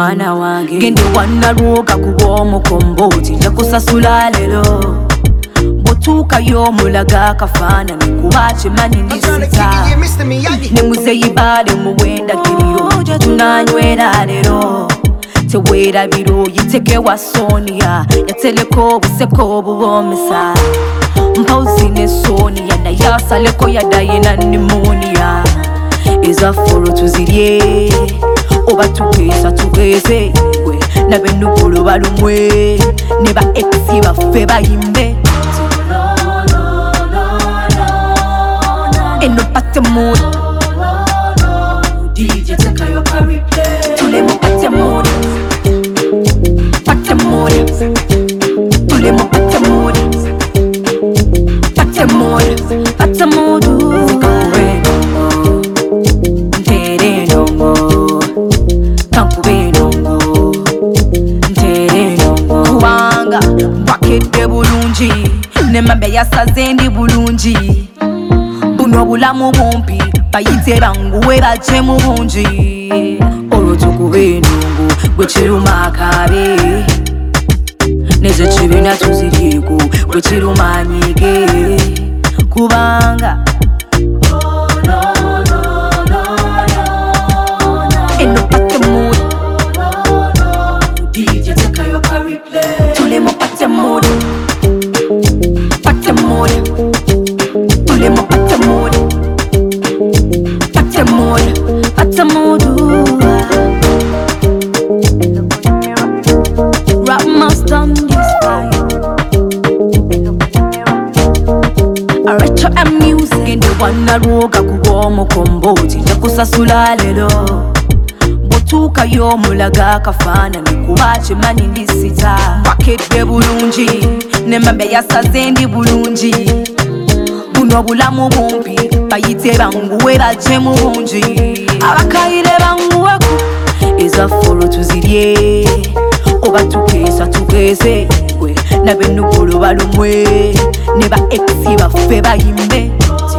mwana wange gende wannaluuka kuba omukomboti nja kusasula lero botuukayo mulaga akafaananyi kuba kimanyi ndisita ne muzeyibale muwenda giriro tunanywera lero teweerabiro yiteke wa Sonia yateleko obuseko obuwomesa mpawuzi ne Sonia naye asaleko yadayina pneumonia ezafolo tuzirye oba tukeesa tukeese gwe nabenugulu balumwe ne ba exi baffe bayimbe eno pate mood DJ take your carry play tulemo pate mood pate mood tulemo pate mood pate mood pate mood Bakete bulungi nemambe yasaze ndi bulungi buno bulamu bumpi bayite banguwe baje mu bungi olwo tukube enungu gwe kiruma akabe neze kibina tuziriku gwe kirumanyike kubanga eno pate mood DJ take your carry play tulemo pate mood pate mood tulemo pate mood pate mood pate mood rap master on this fire Retro and music and the wannaluuka kuba omukomboti nja kusasula lero botuukayo mulaga akafaananyi kuba kimanyi ndisita bakedde bulungi nemambe yasaze ndi bulungi buno bulamu bumpi bayite banguwe baje mu bungi abakayire banguweku ezafolo tuzirye oba tukeesa tukeese gwe nabenugulu balumwe ne ba exi baffe bayimbe